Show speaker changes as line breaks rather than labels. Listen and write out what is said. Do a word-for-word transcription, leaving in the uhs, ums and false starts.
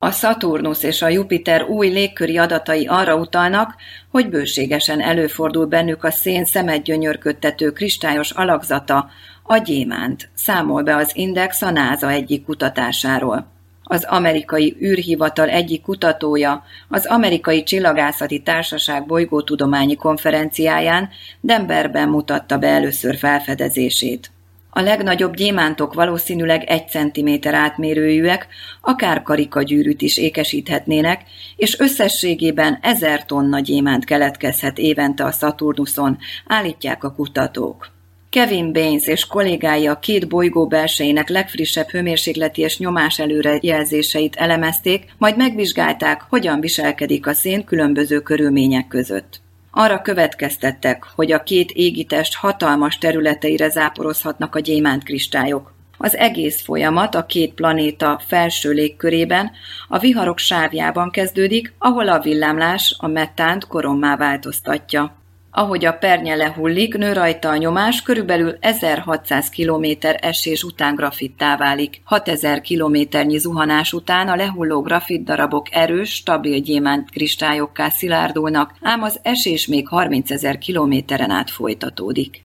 A Szaturnusz és a Jupiter új légköri adatai arra utalnak, hogy bőségesen előfordul bennük a szén szemet gyönyörködtető kristályos alakzata, a gyémánt, számol be az Index a NASA egyik kutatásáról. Az amerikai űrhivatal egyik kutatója az Amerikai Csillagászati Társaság bolygótudományi konferenciáján Denverben mutatta be először felfedezését. A legnagyobb gyémántok valószínűleg egy centiméter átmérőjűek, akár karikagyűrűt is ékesíthetnének, és összességében ezer tonna gyémánt keletkezhet évente a Szaturnuszon, állítják a kutatók. Kevin Baines és kollégái a két bolygó belsejének legfrissebb hőmérsékleti és nyomás előrejelzéseit elemezték, majd megvizsgálták, hogyan viselkedik a szén különböző körülmények között. Arra következtettek, hogy a két égitest hatalmas területeire záporozhatnak a gyémántkristályok. Az egész folyamat a két planéta felső légkörében, a viharok sávjában kezdődik, ahol a villámlás a metánt korommá változtatja. Ahogy a pernye lehullik, nő rajta a nyomás, körülbelül ezerhatszáz kilométer esés után grafittá válik. hatezer kilométernyi zuhanás után a lehulló grafitdarabok erős, stabil gyémánt kristályokká szilárdulnak, ám az esés még harmincezer kilométeren át folytatódik.